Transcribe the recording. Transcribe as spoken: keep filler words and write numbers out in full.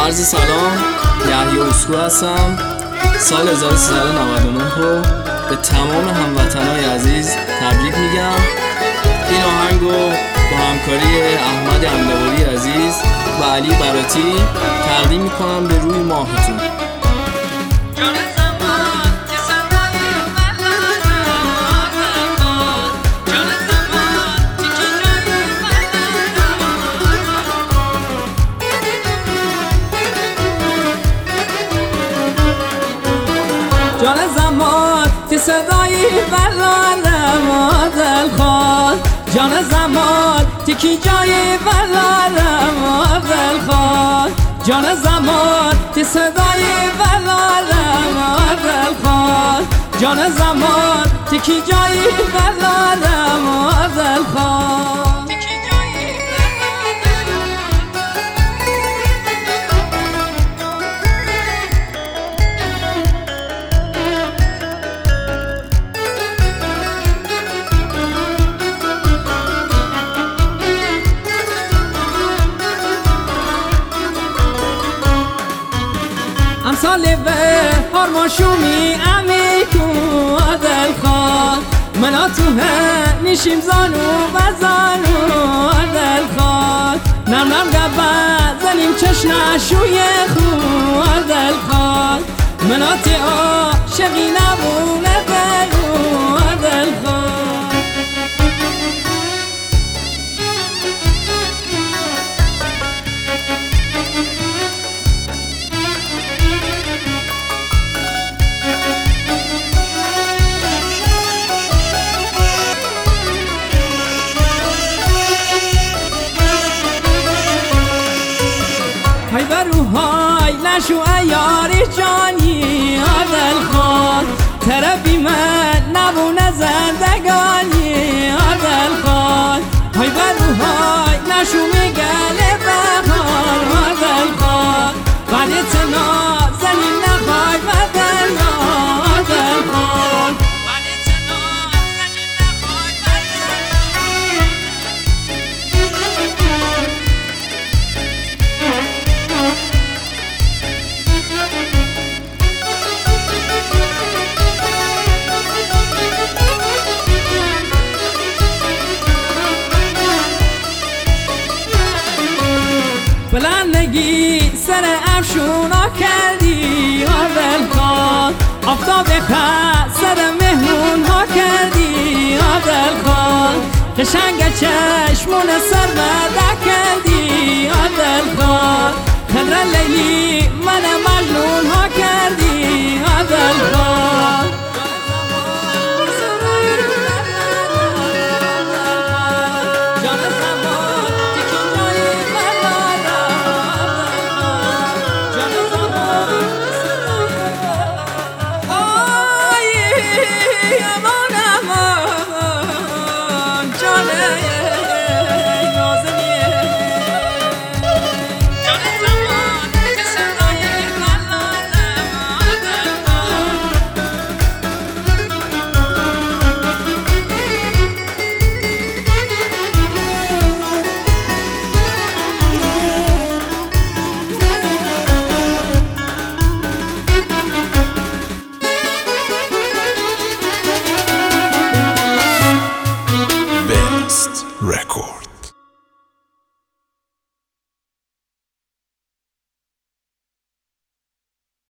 عرض سلام، یحیی اسکو هستم. سال هزار و سیصد و نود و نه رو به تمام هموطنای عزیز تبریک میگم. این آهنگو با همکاری احمد امدواری عزیز و علی براتی تقدیم میکنم به روی ماهتون. جان زمان که صدایی بلالم آدل خواد، جان زمان که کی جایی بلالم آدل خواد، جان زمان که صدایی بلالم آدل خواد، جان زمان که کی جایی بلالم آدل خواد. امسال به هرمان شومی امی کو آدل خواد، منا تو نشیم زانو بزانو آدل خواد، نرم نرم گبه زنیم چشنا شوی خو آدل خواد، منا تی عاشقی نبونه بگو آدل خواد. های بروهای نشو ایاری جانی آدل خواد، تربی من نبونه زندگانی آدل خواد، های بروهای نشو میگله بخار آدل خواد، ولی تنا زنی نخوای بدن آدل خواد. بلندگی سر افشونا کردی آدل خواد، آفتاب خط سر مهمون ها کردی آدل خواد، قشنگ چشمون سر بده کردی آدل خواد، خضر لیلی من مجنون ها کردی آدل خواد. Record.